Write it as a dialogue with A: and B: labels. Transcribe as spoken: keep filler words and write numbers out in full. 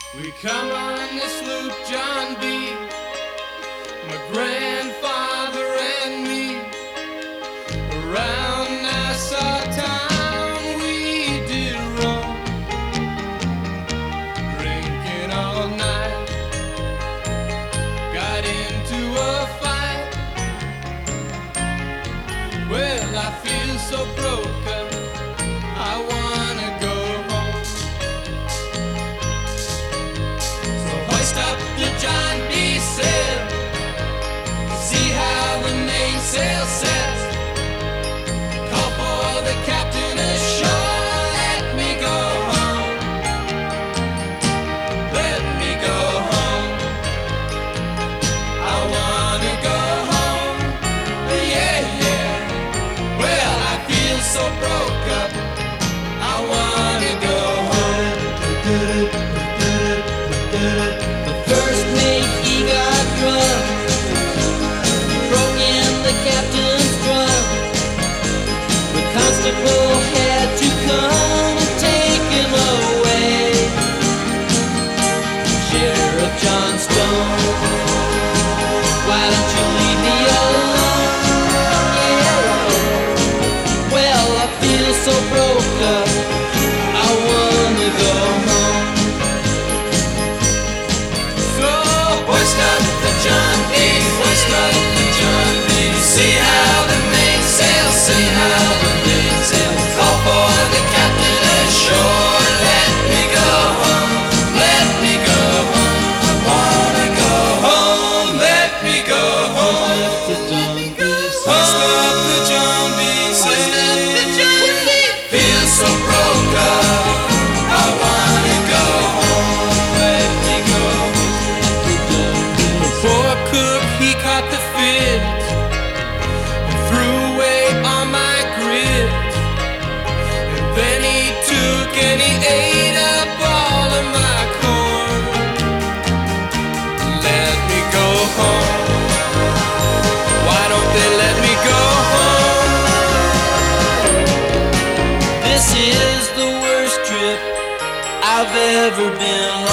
A: We come on this loop, John B., my grandfather and me. Around Nassau town we did roam, drinking all night. Got into a fight. Well, I feel so broken, I wanna go home. So hoist up the John B. sail, see how the mainsail sets. Call for the captain ashore, let me go home. Let me go home. I wanna go home. Yeah, yeah. Well, I feel so broke up, I wanna go home. The first mate, he got drunk, broke in the captain's drum. The constable had to come and take him away. Sheriff John Stone, why don't you leave me alone? Yeah. Well, I feel so broke up, I wanna go home. So hoist up the John B., hoist up the John B. See how the mainsail, see how the mainsail. Call for the captain ashore, let me go home, let me go home. I wanna go home, let me go home. Hoist up the John B., hoist up the John B. Feel so broke up, I wanna go home, let me go home. The poor cook, he caught the fit and threw away all my grit. And then he took and he ate up all of my corn. Let me go home. Why don't they let me go home? This is the worst trip I've ever been